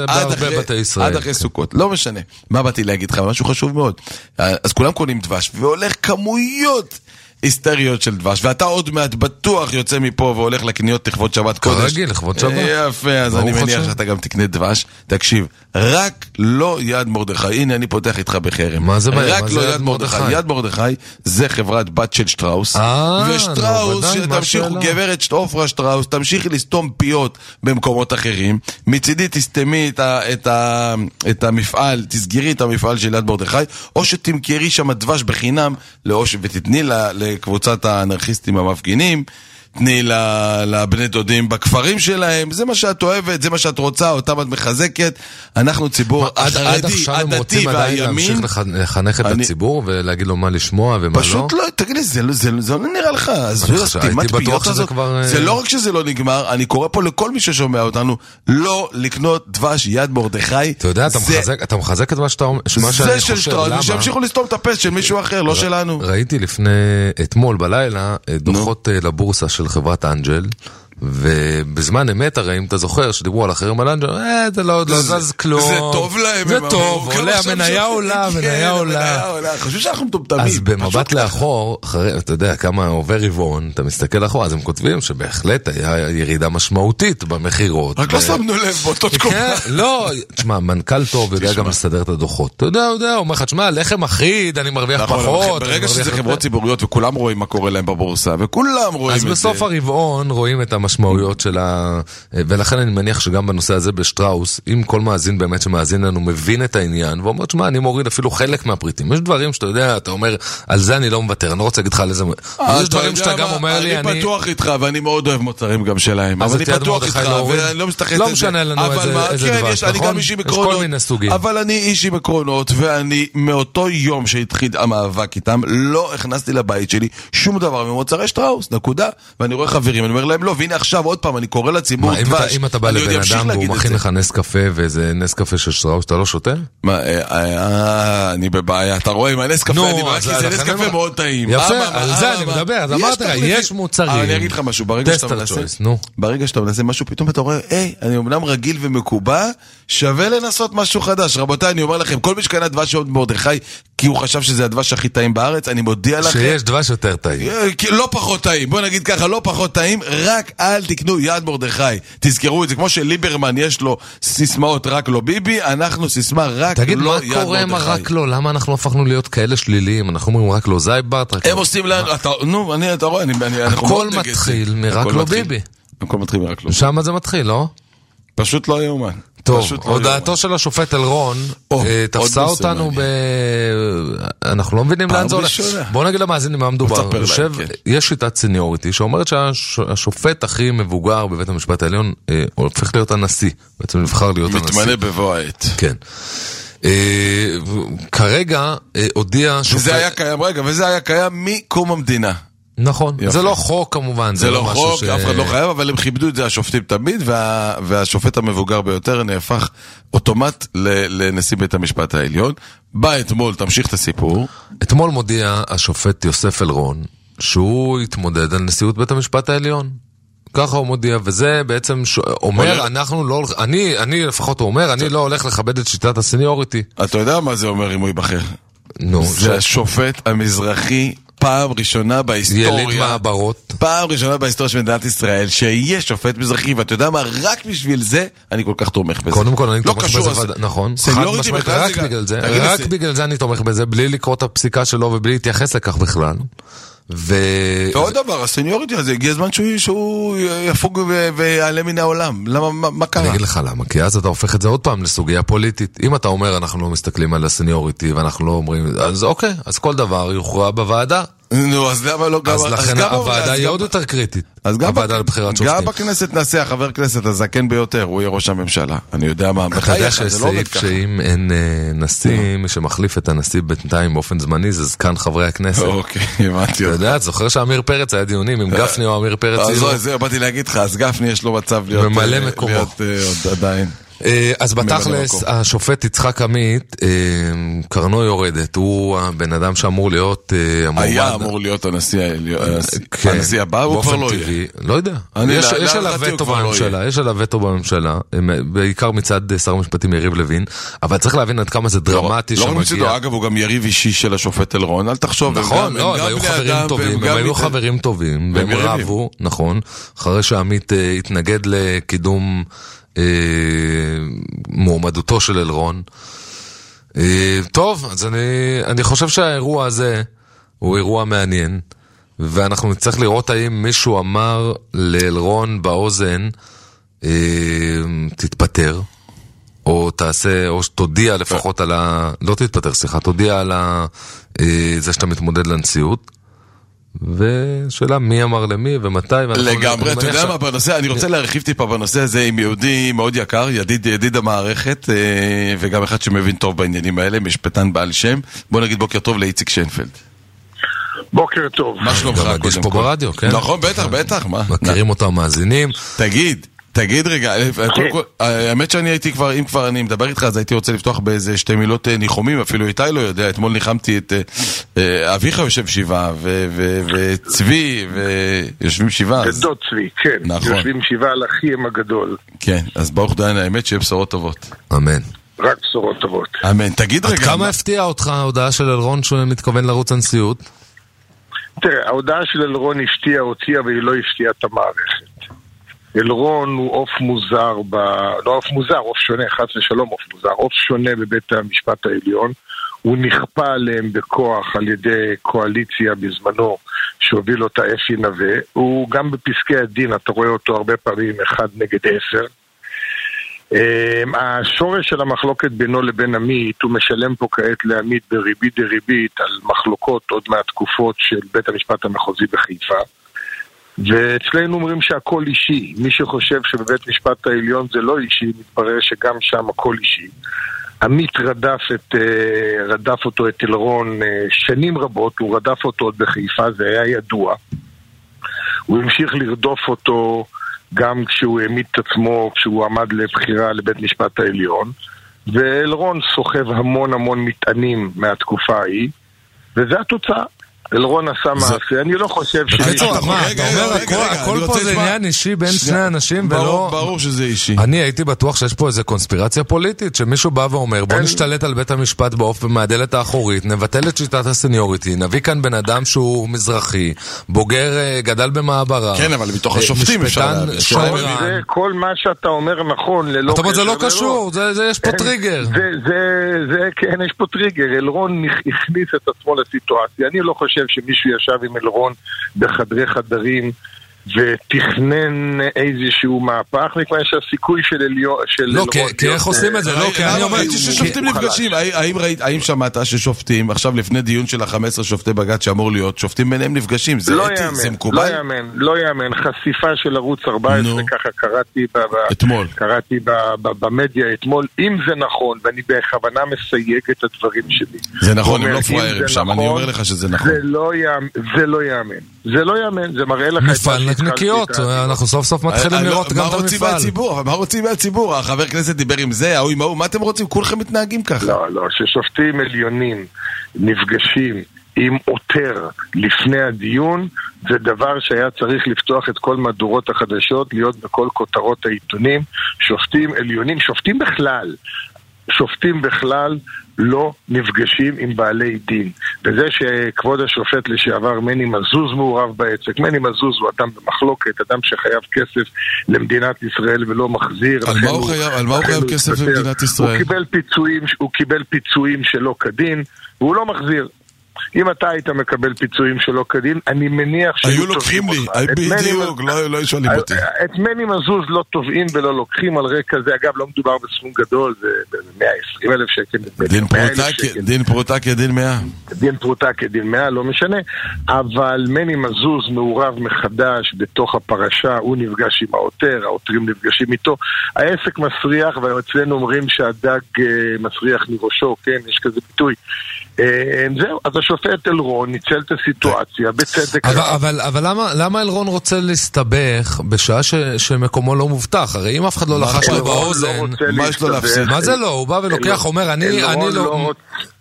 S3: עד אחרי סוכות, לא משנה. מה באתי להגיד לך? משהו חשוב מאוד. אז כולם קונים דבש, והולך כמויות היסטריות של דבש, ואתה עוד מעט בטוח יוצא מפה והולך לקניות לכבוד שבת קודש.
S2: כרגיל, לכבוד שבת.
S3: יפה, אז אני מניח שאתה גם תקנה דבש. תקשיב, רק לא יד מרדכי. הנה, אני פותח איתך בחרם.
S2: מה זה בעיה?
S3: רק לא יד מרדכי. יד מרדכי זה חברת בת של שטראוס. ושטראוס, תמשיכו, גברת עופרה שטראוס, תמשיכי לסתום פיות במקומות אחרים. מצידי תסתמי את המפעל, תסגרי את המפעל של יד מרדכי, או שתמכרי שם דבש בחינם, ותתני לקבוצת האנרכיסטים המפגינים, תני לבני דודים בכפרים שלהם, זה מה שאת אוהבת, זה מה שאת רוצה, אותם את מחזקת. אנחנו ציבור החרדי, הדתי והימין.
S2: להמשיך לחנך את הציבור ולהגיד לו מה לשמוע ומה לא?
S3: פשוט לא, תגיד לי, זה לא נראה לך, זה לא רק שזה לא נגמר, אני קורא פה לכל מי ששומע אותנו, לא לקנות דבש יד מרדכי.
S2: אתה יודע, אתה מחזק את מה שאני חושב.
S3: זה של שטראוס, שימשיכו לסתום את הפס של מישהו אחר, לא שלנו.
S2: ראיתי לפני, אתמול בלילה, דוחות לבורסה של חברת אנג'ל, ובזמן אמת הרי אם אתה זוכר שדיברו על אחרים על אנג'ל, אה, זה לא זז כלום.
S3: זה טוב להם.
S2: זה טוב, עולה, המניה עולה, המניה עולה.
S3: חושב שאנחנו מטומטמים.
S2: אז במבט לאחור, אתה יודע, כמה עובר רבעון, אתה מסתכל לאחור, אז הם כותבים שבהחלט היה ירידה משמעותית במחירות.
S3: רק לא שמנו לב באותו תקופה.
S2: לא, תשמע, מנכ"ל טוב יודע גם לסדר את הדוחות. אתה יודע, יודע, הוא אומר לך, תשמע, לחם אחיד, אני מרוויח פחות.
S3: ברגע שזה חברות ציבוריות וכולם רואים מה קורה להם בבורסה, וכולם רואים את זה.
S2: אז בסוף הרבעון רואים את המשמעויות של ה... ולכן אני מניח שגם בנושא הזה בשטראוס, אם כל מאזין באמת שמאזין לנו מבין את העניין, ואומר, שמה, אני מוריד אפילו חלק מהפריטים. יש דברים שאתה יודע, אתה אומר, על זה אני לא מוותר, אני לא רוצה להגיד לך על איזה... יש דברים שאתה גם אומר לי,
S3: אני פתוח איתך, ואני מאוד אוהב מוצרים גם שלהם. אבל אני פתוח איתך, ואני לא מסתכל את זה.
S2: לא משנה לנו איזה דבש, נכון? יש כל מיני סוגים.
S3: אבל אני איש עם עקרונות, ואני מאותו יום שהתחיל המאבק איתם, לא הכנסתי לבית שלי שום דבר ממוצרי שטראוס, נקודה. ואני רואה חברים, אני אומר להם לא, והנה עכשיו עוד פעם, אני קורא לציבור דבש.
S2: אם אתה בא לבן אדם והוא מכין לך נס קפה, ואיזה נס קפה של שטראוס, אתה לא שותה?
S3: מה, אני בבעיה, אתה רואה עם הנס קפה, אני בא, כי זה נס קפה מאוד טעים.
S2: יפה, על זה אני מדבר, אז אמרת לך, יש מוצרים.
S3: אני אגיד לך משהו, ברגע שאתה מנסה משהו, פתאום אתה רואה, היי, אני אמנם רגיל ומקובע, שווה לנסות משהו חדש. רבותיי, אני אומר לכם, כל מי שקנה דבש של מרדכי, כי הוא חשב שזה הדבש הכי טעים בארץ, אני מודיע לכם...
S2: שיש דבש יותר טעים.
S3: לא פחות טעים, בוא נגיד ככה, לא פחות טעים, רק אל תקנו יד מרדכי. תזכרו את זה, כמו שליברמן יש לו סיסמאות רק לא ביבי, אנחנו סיסמה רק לא יד מרדכי.
S2: תגיד, מה קורה מה רק לא? למה אנחנו הפכנו להיות כאלה שליליים? אנחנו אומרים רק לא זייברט,
S3: הם עושים לנו, נו, אני, אתה רואה,
S2: הכל מתחיל מרק לא ביבי.
S3: הכל מתחיל מרק לא.
S2: שם זה מתחיל, לא?
S3: פשוט לא יאומן.
S2: טוב, הודעתו של השופט אלרון תפסה אותנו ב... אנחנו לא מבינים לאן זה הולך. בואו נגיד למאזינים מה מדובר. יש שיטת סניוריטי שאומרת שהשופט הכי מבוגר בבית המשפט העליון הופך להיות הנשיא. בעצם נבחר להיות הנשיא.
S3: מתמנה בבוא העת.
S2: כן. כרגע הודיע שופט...
S3: וזה היה קיים, רגע, וזה היה קיים מקום המדינה.
S2: נכון, זה לא חוק כמובן.
S3: זה לא חוק, אף אחד לא חייב, אבל הם כיבדו את זה השופטים תמיד, והשופט המבוגר ביותר נהפך אוטומט לנשיא בית המשפט העליון. בא אתמול, תמשיך את הסיפור.
S2: אתמול מודיע השופט יוסף אלרון, שהוא התמודד על נשיאות בית המשפט העליון. ככה הוא מודיע, וזה בעצם אומר, אנחנו לא, אני, אני לפחות הוא אומר, אני לא הולך לכבד את שיטת הסניוריטי.
S3: אתה יודע מה זה אומר אם הוא ייבחר?
S2: נו,
S3: זה השופט המזרחי פעם ראשונה בהיסטוריה,
S2: יליד מעברות,
S3: פעם ראשונה בהיסטוריה של מדינת ישראל שיהיה שופט מזרחי, ואתה יודע מה, רק בשביל זה אני כל כך תומך בזה.
S2: קודם כל אני תומך בזה, נכון, רק בגלל זה, רק בגלל זה אני תומך בזה, בלי לקרוא את הפסיקה שלו ובלי להתייחס לכך בכלל.
S3: ועוד דבר, הסניוריטי הזה, הגיע הזמן שהוא יפוג ויעלה מן העולם. למה, מה קרה?
S2: אני אגיד לך למה, כי אז אתה הופך את זה עוד פעם לסוגיה פוליטית. אם אתה אומר אנחנו לא מסתכלים על הסניוריטי ואנחנו לא אומרים, אז אוקיי, אז כל דבר יוכרע בוועדה.
S3: נו, אז למה לא...
S2: אז לכן הוועדה היא עוד יותר קריטית. הוועדה לבחירת שופטים.
S3: גם בכנסת נעשה החבר כנסת הזקן ביותר, הוא יהיה ראש הממשלה. אני יודע מה...
S2: אתה יודע שיש סעיף שאם אין נשיא, מי שמחליף את הנשיא בינתיים באופן זמני, זה זקן חברי הכנסת.
S3: אוקיי, הבנתי.
S2: אתה יודע, זוכר שאמיר פרץ היה דיונים, עם גפני או אמיר פרץ...
S3: אז זהו, באתי להגיד לך, אז גפני יש לו מצב להיות...
S2: ממלא מקומו.
S3: עדיין.
S2: אז בתכלס, השופט יצחק עמית, קרנו יורדת, הוא הבן אדם שאמור להיות
S3: היה אמור להיות הנשיא הבא, הוא כבר לא יהיה.
S2: לא יודע, יש עליו וטו בממשלה, יש עליו וטו בממשלה, בעיקר מצד שר המשפטים יריב לוין, אבל צריך להבין עד כמה זה דרמטי שמגיע.
S3: אגב, הוא גם יריב אישי של השופט אלרון, אל תחשוב.
S2: נכון, הם היו חברים טובים, הם היו חברים טובים, והם רבו, נכון, אחרי שעמית התנגד לקידום מועמדותו של אלרון. טוב, אז אני, אני חושב שהאירוע הזה הוא אירוע מעניין, ואנחנו נצטרך לראות האם מישהו אמר לאלרון באוזן תתפטר, או תעשה, או תודיע לפחות על ה... לא תתפטר, סליחה, תודיע על ה... זה שאתה מתמודד לנשיאות. ושאלה מי אמר למי ומתי.
S3: לגמרי, אתה יודע מה בנושא, אני רוצה להרחיב טיפה בנושא הזה עם יהודי מאוד יקר, ידיד, ידיד המערכת, וגם אחד שמבין טוב בעניינים האלה, משפטן בעל שם. בוא נגיד בוקר טוב לאיציק שיינפלד.
S4: בוקר טוב.
S3: מה שלומך?
S2: גם מגיש פה ברדיו, כן?
S3: נכון, בטח, בטח.
S2: מכירים אותם מאזינים.
S3: תגיד, תגיד רגע, האמת שאני הייתי כבר, אם כבר אני מדבר איתך, אז הייתי רוצה לפתוח באיזה שתי מילות ניחומים, אפילו איתי לא יודע, אתמול ניחמתי את אביך יושב שבעה, וצבי, ויושבים שבעה.
S4: גדות צבי, כן. יושבים שבעה על אחים הגדול.
S3: כן, אז ברוך דיין, האמת שיהיה בשורות טובות.
S2: אמן.
S4: רק בשורות טובות.
S3: אמן, תגיד רגע.
S2: עד כמה הפתיע אותך ההודעה של אלרון שהוא מתכוון לרוץ הנשיאות?
S4: תראה, ההודעה של אלרון השתיעה אותי, אבל היא לא השתיעה את המערכת. אלרון הוא אוף מוזר, ב... לא אוף מוזר, אוף שונה, חס ושלום אוף מוזר, אוף שונה בבית המשפט העליון. הוא נכפה עליהם בכוח על ידי קואליציה בזמנו
S6: שהוביל אותה אפי נווה. הוא גם בפסקי הדין, אתה רואה אותו הרבה פעמים אחד נגד עשר. השורש של המחלוקת בינו לבין עמית, הוא משלם פה כעת לעמית בריבית דריבית על מחלוקות עוד מהתקופות של בית המשפט המחוזי בחיפה. ואצלנו אומרים שהכל אישי. מי שחושב שבבית משפט העליון זה לא אישי, מתברר שגם שם הכל אישי. עמית רדף, את, רדף אותו, את אלרון, שנים רבות, הוא רדף אותו עוד בחיפה, זה היה ידוע. הוא המשיך לרדוף אותו גם כשהוא העמיד את עצמו, כשהוא עמד לבחירה לבית משפט העליון, ואלרון סוחב המון המון מטענים מהתקופה ההיא, וזה התוצאה. אלרון עשה מעשה, אני לא חושב ש...
S2: בקיצור, מה, אתה אומר, הכל פה זה עניין אישי בין שני אנשים ולא...
S3: ברור שזה אישי.
S2: אני הייתי בטוח שיש פה איזו קונספירציה פוליטית, שמישהו בא ואומר, בוא נשתלט על בית המשפט באופן מהדלת האחורית, נבטל את שיטת הסניוריטי, נביא כאן בן אדם שהוא מזרחי, בוגר, גדל במעברה.
S3: כן, אבל מתוך השופטים אפשר...
S6: כל מה שאתה אומר נכון, ללא...
S2: אתה אומר, זה לא קשור, יש פה טריגר.
S6: זה, כן, יש פה טריגר. אלרון הכניס את עצמו לסיטואציה. אני לא חושב שמישהו ישב עם אלרון בחדרי חדרים ותכנן איזשהו מהפך, מכיוון שהסיכוי של אלרון...
S2: לא, כי איך עושים את זה? לא, כי אני אומר...
S3: ששופטים נפגשים, האם שמעת ששופטים, עכשיו לפני דיון של ה-חמישה עשר שופטי בג"ץ שאמור להיות, שופטים ביניהם נפגשים, זה מקובל?
S6: לא יאמן, לא יאמן, חשיפה של ערוץ ארבע עשרה, ככה קראתי
S3: אתמול.
S6: קראתי במדיה אתמול, אם זה נכון, ואני בכוונה מסייג את הדברים שלי.
S3: זה נכון, הם לא פריירים שם, אני אומר לך שזה נכון.
S6: זה לא יאמן, זה לא יאמן, זה מראה לך...
S2: נקניקיות, אנחנו סוף סוף מתחילים לראות גם את המפעל.
S3: מה רוצים מהציבור? החבר כנסת דיבר עם זה, ההוא עם ההוא, מה אתם רוצים? כולכם מתנהגים ככה.
S6: לא, לא, ששופטים עליונים נפגשים עם עותר לפני הדיון, זה דבר שהיה צריך לפתוח את כל מדורות החדשות, להיות בכל כותרות העיתונים. שופטים עליונים, שופטים בכלל, שופטים בכלל לא נפגשים עם בעלי דין. וזה שכבוד השופט לשעבר מני מזוז מעורב בעצק. מני מזוז הוא אדם במחלוקת, אדם שחייב כסף למדינת ישראל ולא מחזיר.
S3: על מה הוא חייב, על מה הוא חייב כסף למדינת ישראל?
S6: הוא קיבל פיצויים, הוא קיבל פיצויים שלא כדין, והוא לא מחזיר. אם אתה היית מקבל פיצויים שלא כדין, אני מניח
S3: היו לוקחים לי, בדיוק, לא שואלים אותי.
S6: את מני מזוז לא תובעים ולא לוקחים על רקע זה, אגב לא מדובר בסכום גדול, זה מאה ועשרים אלף שקל.
S3: דין פרוטה כדין מאה.
S6: דין פרוטה כדין מאה, לא משנה, אבל מני מזוז מעורב מחדש בתוך הפרשה, הוא נפגש עם העותר, העותרים נפגשים איתו, העסק מסריח, ואצלנו אומרים שהדג מסריח מראשו, כן, יש כזה ביטוי. זהו, אז השופט אלרון ניצל את הסיטואציה בצדק.
S2: אבל למה אלרון רוצה להסתבך בשעה שמקומו לא מובטח? הרי אם אף אחד לא לחש לו באוזן,
S3: מה יש לו להפסיד?
S2: מה זה לא? הוא בא ולוקח, אומר, אני לא...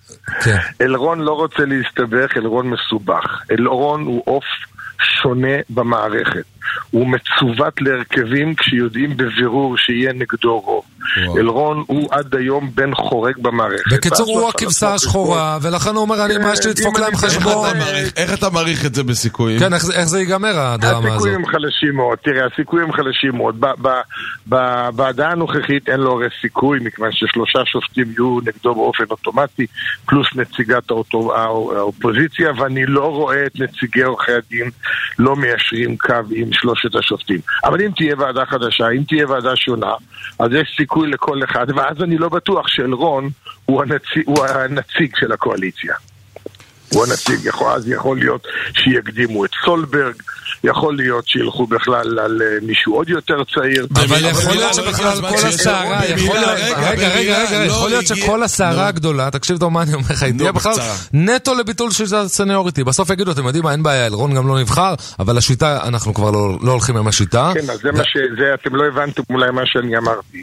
S6: אלרון לא רוצה להסתבך, אלרון מסובך. אלרון הוא אוף שונה במערכת. הוא מצוות להרכבים כשיודעים בבירור שיהיה נגדו רוב. אלרון הוא עד היום בן חורג במערכת.
S2: בקיצור הוא הכבשה השחורה, ולכן הוא אומר, אני מה יש לי לדפוק להם חשבון.
S3: איך אתה מעריך את זה בסיכויים?
S2: כן, איך זה ייגמר הדרמה הזאת?
S6: הסיכויים חלשים מאוד, תראה, הסיכויים חלשים מאוד. בוועדה הנוכחית אין לו הרי סיכוי, מכיוון ששלושה שופטים יהיו נגדו באופן אוטומטי, פלוס נציגת האופוזיציה, ואני לא רואה את נציגי עורכי הדין לא מיישרים קו עם שלושת השופטים. אבל אם תהיה ועדה חדשה, אם תהיה ועדה שונה, אז יש סיכוי לכל אחד, ואז אני לא בטוח שאלרון הוא הנציג, הוא הנציג של הקואליציה. הוא הנציג, יכול, אז יכול להיות שיקדימו את סולברג, יכול להיות שילכו בכלל על מישהו עוד יותר צעיר.
S2: אבל יכול להיות שבכלל כל הסערה, רגע, רגע, רגע, יכול להיות שכל הסערה הגדולה, תקשיב טוב מה אני אומר לך, תהיה בכלל נטו לביטול של הסניוריטי. בסוף יגידו, אתם יודעים מה, אין בעיה, אלרון גם לא נבחר, אבל השיטה, אנחנו כבר לא הולכים עם השיטה.
S6: כן, אז זה מה שזה, אתם לא הבנתם אולי מה שאני אמרתי.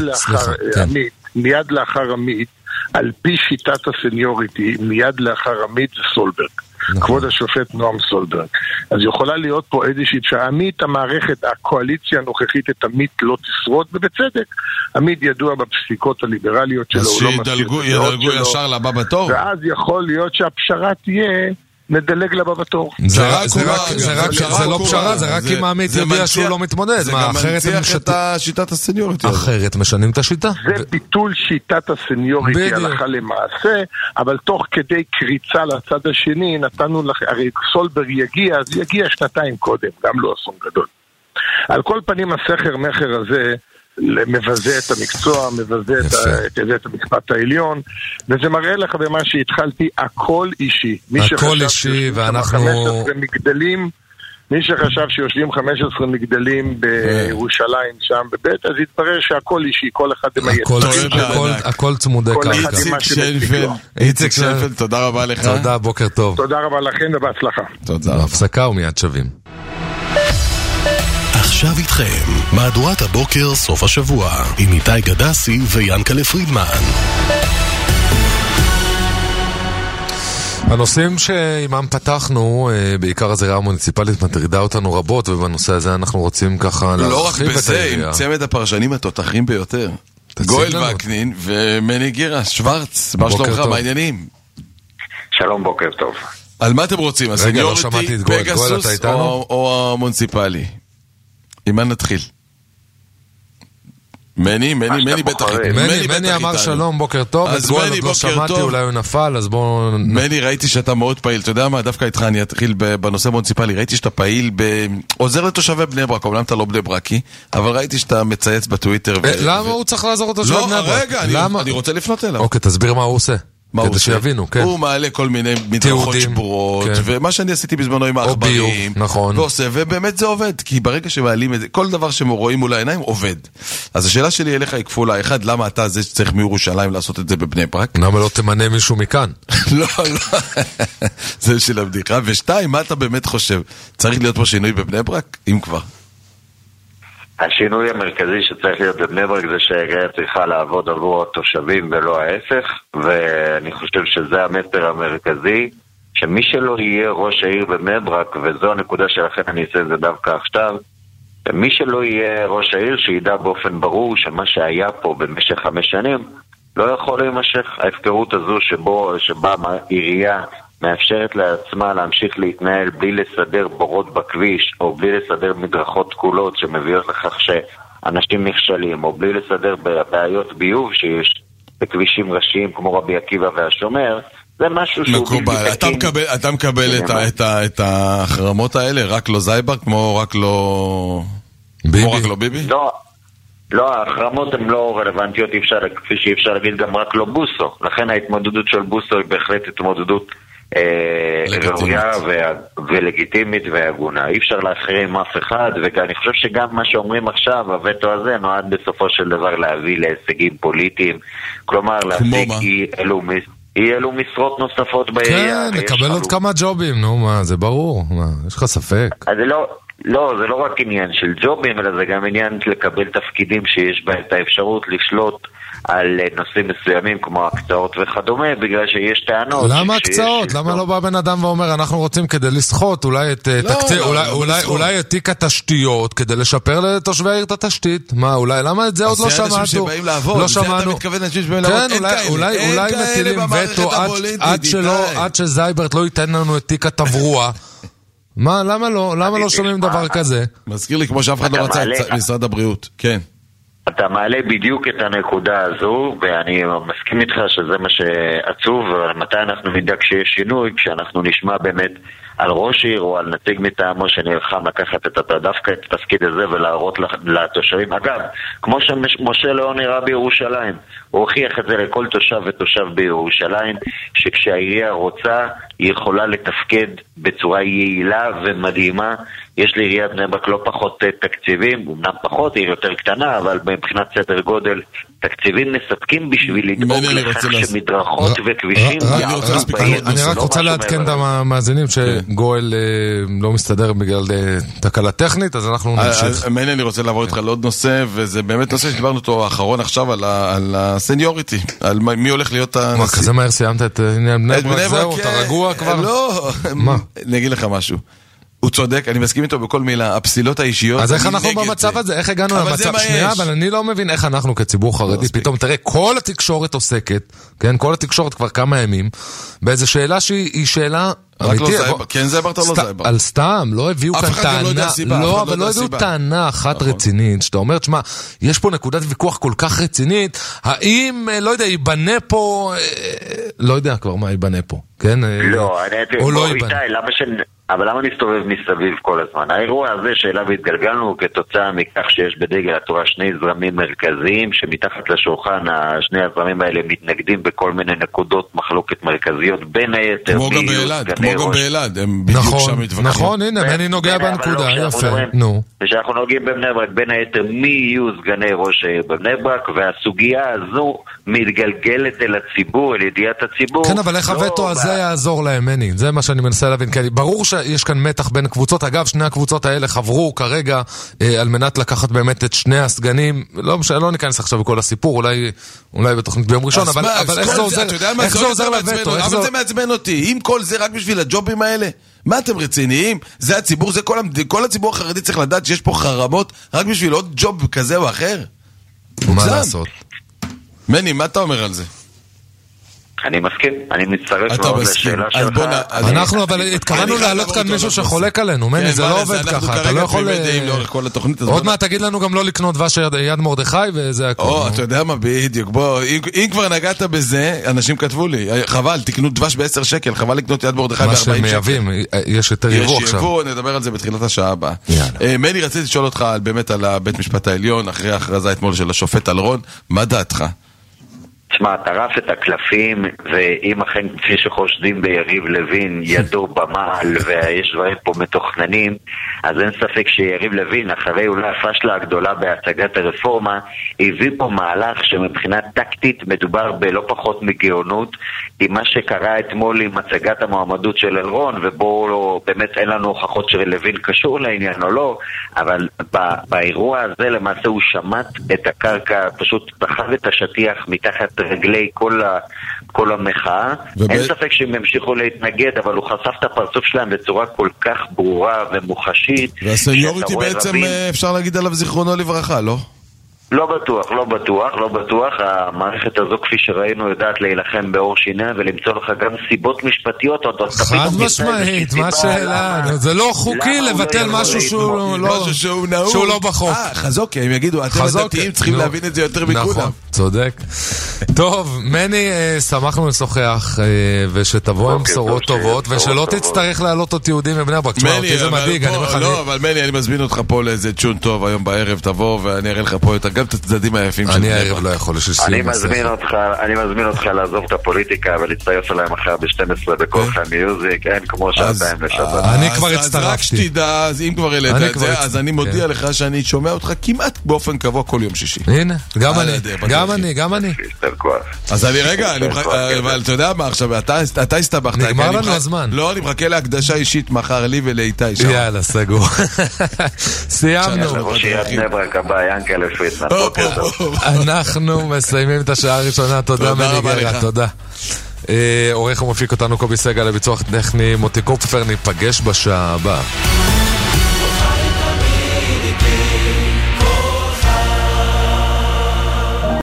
S6: מיד לאחר עמית, על פי שיטת הסניוריטי, מיד לאחר עמית זה סולברג. כבוד השופט נועם סולברג. אז יכולה להיות פה איזושהי שעמית המערכת, הקואליציה הנוכחית את עמית לא תשרוד, ובצדק. עמית ידוע בפסיקות הליברליות שלו,
S3: אז שידלגו ישר לבא בתור.
S6: ואז יכול להיות שהפשרה תהיה נדלג לבא בתור.
S2: זה לא פשרה, זה רק אם העמית יודע שהוא לא מתמודד.
S3: זה גם מנציח את השיטת הסניוריטי.
S2: אחרת משנים את השיטה.
S6: זה ביטול שיטת הסניוריטי הלכה למעשה, אבל תוך כדי קריצה לצד השני נתנו לך, הרי סולברג יגיע, אז יגיע שנתיים קודם, גם לא אסון גדול. על כל פנים הסכר מחר הזה מבזה את המקצוע, מבזה את, את, את המשפט העליון, וזה מראה לך במה שהתחלתי, הכל אישי.
S2: הכל אישי, ואנחנו...
S6: חמש עשרה מגדלים, מי שחשב שיושבים חמש עשרה מגדלים בירושלים שם בבית, אז התברר שהכל אישי, כל אחד עם היצרים.
S2: הכל צמודי קרקע.
S3: איציק שנפלד, תודה רבה לך.
S2: תודה, בוקר טוב.
S6: תודה רבה לכם ובהצלחה.
S3: תודה.
S2: בהפסקה ומיד שווים.
S1: עכשיו איתכם, מהדורת הבוקר סוף השבוע, עם איתי גדסי ויאנקלה פרידמן.
S2: הנושאים שעימם פתחנו, בעיקר הזירה המוניציפלית מטרידה אותנו רבות, ובנושא הזה אנחנו רוצים ככה להרחיב את היריעה.
S3: לא רק בזה, עם צמד הפרשנים התותחים ביותר. גואל וקנין ומני גירה, שוורץ, מה שלומך, בעניינים?
S7: שלום, בוקר טוב.
S3: על מה אתם רוצים? הסניוריטי, פגסוס או המוניציפלי? עם מה נתחיל? מני, מני, מני בטח.
S2: מני, מני אמר שלום, בוקר טוב. אז מני, בוקר שמעתי, אולי הוא נפל, אז בואו...
S3: מני, ראיתי שאתה מאוד פעיל. אתה יודע מה? דווקא איתך אני אתחיל בנושא מוניציפלי. ראיתי שאתה פעיל, עוזר לתושבי בני ברק, אומנם אתה לא בני ברקי, אבל ראיתי שאתה מצייץ בטוויטר.
S2: למה הוא צריך לעזור לתושבי בני ברק?
S3: לא, רגע, אני רוצה לפנות אליו.
S2: אוקיי, תסביר מה הוא עושה. כדי שיבינו, כן.
S3: הוא מעלה כל מיני מדרכות שבורות, ומה שאני עשיתי בזמנו עם האחברים, ועושה, ובאמת זה עובד, כי ברגע שמעלים את זה, כל דבר שרואים מול העיניים עובד. אז השאלה שלי אליך היא כפולה, אחד, למה אתה זה שצריך מירושלים לעשות את זה בבני ברק?
S2: למה לא תמנה מישהו מכאן?
S3: לא, לא, זה של הבדיחה. ושתיים, מה אתה באמת חושב? צריך להיות פה שינוי בבני ברק? אם כבר.
S7: השינוי המרכזי שצריך להיות בבני ברק זה שהעירייה צריכה לעבוד עבור התושבים ולא ההפך, ואני חושב שזה המסר המרכזי, שמי שלא יהיה ראש העיר בבני ברק, וזו הנקודה שלכן אני אעשה את זה דווקא עכשיו, שמי שלא יהיה ראש העיר שידע באופן ברור שמה שהיה פה במשך חמש שנים לא יכול להימשך. ההפקרות הזו שבו, שבה העירייה מאפשרת לעצמה להמשיך להתנהל בלי לסדר בורות בכביש, או בלי לסדר מדרכות תקולות שמביאות לכך שאנשים נכשלים, או בלי לסדר בעיות ביוב שיש בכבישים ראשיים כמו רבי עקיבא והשומר, זה משהו שהוא
S3: מקובל. אתה מקבל, אתה מקבל את, את, את החרמות האלה, רק לא זייבר, כמו רק לא... ביבי? כמו רק לא ביבי?
S7: לא, לא, החרמות הן לא רלוונטיות, אפשר, כפי שאי אפשר להגיד גם רק לא בוסו. לכן ההתמודדות של בוסו היא בהחלט התמודדות ראויה ולגיטימית והגונה. אי אפשר להחרים אף אחד, ואני חושב שגם מה שאומרים עכשיו, הווטו הזה נועד בסופו של דבר להביא להישגים פוליטיים, כלומר להשיג אי אלו משרות נוספות בעירייה.
S2: כן, לקבל עוד כמה ג'ובים, נו מה, זה ברור, יש לך ספק?
S7: אז זה לא... לא, זה לא רק עניין של ג'ובים, אלא זה גם עניין לקבל תפקידים שיש בהם את האפשרות לשלוט על נושאים מסוימים כמו הקצאות וכדומה, בגלל שיש טענות.
S2: למה הקצאות? למה לא בא בן אדם ואומר, אנחנו רוצים כדי לסחוט אולי את תקציב, אולי את תיק התשתיות, כדי לשפר לתושבי העיר את התשתית? מה, אולי, למה את זה עוד לא שמענו? לא שמענו. כן, אולי מטילים וטו עד שזייברט לא ייתן לנו את תיק התברואה. מה, למה לא? למה לא שומעים דבר כזה?
S3: מזכיר לי כמו שאף אחד לא רצה את משרד הבריאות. כן.
S7: אתה מעלה בדיוק את הנקודה הזו, ואני מסכים איתך שזה מה שעצוב, מתי אנחנו נדע כשיש שינוי, כשאנחנו נשמע באמת על ראש עיר או על נציג מטעמו שנלחם לקחת את דווקא את התפקיד הזה ולהראות לתושבים. אגב, כמו שמשה ליאון נראה בירושלים, הוא הוכיח את זה לכל תושב ותושב בירושלים, שכשהעירייה רוצה היא יכולה לתפקד בצורה יעילה ומדהימה. יש לעיריית בני ברק לא פחות תקציבים, אמנם פחות, היא יותר קטנה, אבל מבחינת סדר גודל, תקציבים מספקים בשביל לדאוג לכך שמדרכות וכבישים יעברו בעיר.
S2: אני רק רוצה לעדכן את המאזינים שגואל לא מסתדר בגלל תקלה טכנית, אז אנחנו נמשיך.
S3: מני, אני רוצה לעבור איתך לעוד נושא, וזה באמת נושא שדיברנו אותו האחרון עכשיו על הסניוריטי, על מי הולך להיות הנשיא.
S2: מה, כזה מהר סיימת את עניין בני ברק? זהו, אתה רגוע כבר?
S3: לא, אני אגיד לך משהו. הוא צודק, אני מסכים איתו בכל מילה, הפסילות האישיות.
S2: אז איך אנחנו במצב הזה? איך הגענו למצב שנייה? אבל אני לא מבין איך אנחנו כציבור חרדי, פתאום תראה, כל התקשורת עוסקת, כן, כל התקשורת כבר כמה ימים, באיזו שאלה שהיא שאלה אמיתית.
S3: כן, זה אמרת לא זייבר.
S2: על סתם, לא הביאו כאן טענה, לא, אבל לא הביאו טענה אחת רצינית, שאתה אומר, תשמע, יש פה נקודת ויכוח כל כך רצינית, האם, לא יודע, ייבנה פה, לא יודע כבר מה ייבנה פה, כן?
S7: לא, או לא ייבנה. אבל למה נסתובב מסביב כל הזמן? האירוע הזה שאליו התגלגלנו כתוצאה מכך שיש בדגל התורה שני זרמים מרכזיים שמתחת לשולחן שני הזרמים האלה מתנגדים בכל מיני נקודות מחלוקת מרכזיות בין היתר.
S3: כמו גם באלעד, כמו גם באלעד, הם בדיוק שם מתווכחים.
S2: נכון, הנה, אני נוגע בנקודה, יפה, נו.
S7: ושאנחנו נוגעים בבני ברק, בין היתר מי יהיו סגני ראש העיר בבני ברק, והסוגיה הזו מתגלגלת אל הציבור, אל ידיעת הציבור.
S2: כן, אבל איך הווטו הזה יעזור להם, מני? זה מה שאני מנסה להבין, כי ברור שיש כאן מתח בין הקבוצות. אגב, שני הקבוצות האלה חברו כרגע אה, על מנת לקחת באמת את שני הסגנים. לא משנה, לא ניכנס עכשיו בכל הסיפור, אולי, אולי בתוכנית ביום ראשון, אבל,
S3: מה,
S2: אבל איך זה עוזר, איך זה עוזר לווטו?
S3: אבל זה מעצבן אותי. אם כל זה רק בשביל הג'ובים האלה, מה אתם רציניים? זה הציבור, זה כל, כל הציבור החרדי צריך לדעת שיש פה חרמות רק בשביל עוד ג'וב כזה או אחר.
S2: מה לעשות?
S3: מני, מה אתה אומר על זה?
S7: אני מסכים, אני מצטרף מאוד לשאלה שלך.
S2: אנחנו אבל התכוונו להעלות כאן מישהו שחולק עלינו, מני, זה לא עובד ככה, אתה לא יכול... עוד מעט תגיד לנו גם לא לקנות דבש יד מרדכי וזה הכל.
S3: או, אתה יודע מה, בדיוק, בוא, אם כבר נגעת בזה, אנשים כתבו לי, חבל, תקנו דבש בעשר שקל, חבל לקנות יד מרדכי ב-ארבעים שקל.
S2: מה שמייבים, יש יותר יבוא עכשיו. יש יבוא,
S3: נדבר על זה בתחילת השעה הבאה. מני, רציתי לשאול אותך באמת על בית משפט העליון, אחרי ההכרזה אתמול של השופט אלרון, מה דעתך?
S7: תשמע, טרף את הקלפים, ואם אכן כפי שחושדים ביריב לוין ידו במעל ויש דברים פה מתוכננים, אז אין ספק שיריב לוין, אחרי אולי הפשלה הגדולה בהצגת הרפורמה, הביא פה מהלך שמבחינה טקטית מדובר בלא פחות מגאונות, עם מה שקרה אתמול עם הצגת המועמדות של אלרון, ובו לא, באמת אין לנו הוכחות שלוין קשור לעניין או לא, אבל באירוע הזה למעשה הוא שמט את הקרקע, פשוט דחב את השטיח מתחת רגלי כל, ה, כל המחאה. וב... אין ספק שהם המשיכו להתנגד, אבל הוא חשף את הפרצוף שלהם בצורה כל כך ברורה ומוחשית.
S3: והסניוריטי בעצם רבים... אפשר להגיד עליו זיכרונו לברכה, לא?
S7: לא בטוח, לא בטוח, לא בטוח. המערכת הזו, כפי שראינו, יודעת להילחם באור שיניה ולמצוא לך גם סיבות משפטיות.
S2: חד משמעית, מה שאלה? זה לא חוקי לבטל משהו שהוא לא בחוק.
S3: אה, חזוק, הם יגידו, אתם הדתיים צריכים להבין את זה יותר מכולם.
S2: נכון, צודק. טוב, מני, שמחנו לשוחח, ושתבוא עם בשורות טובות, ושלא תצטרך להעלות אותי יהודים מבני ברק.
S3: מני, לא, אבל מני, אני מזמין אותך פה לאיזה צ'ון טוב היום בערב, תבוא ואני אראה לך פה יותר גם את הצדדים היפים של...
S2: אני הערב לא יכול לשסים.
S7: אני מזמין אותך, אני מזמין אותך לעזוב את הפוליטיקה ולהצטרף אליהם אחר ב-שתים עשרה בכל חיים מיוזיק, אין כמו שעתיים לשבת.
S2: אני כבר הצטרפתי.
S3: אז רק שתדע, אז אם כבר העלית את זה, אז אני מודיע לך שאני שומע אותך כמעט באופן קבוע כל יום שישי.
S2: הנה, גם אני, גם אני, גם אני.
S3: אז אני רגע, אבל אתה יודע מה עכשיו, אתה הסתבכת.
S2: נגמר לנו הזמן.
S3: לא, אני מחכה להקדשה אישית מחר לי ולאיתי.
S2: יאללה, סגור. סיימנו. אנחנו מסיימים את השעה הראשונה. תודה מני גרה, תודה. עורך ומפיק אותנו קובי סגל, לביצוע טכני מוטי קופפר. ניפגש בשעה הבאה.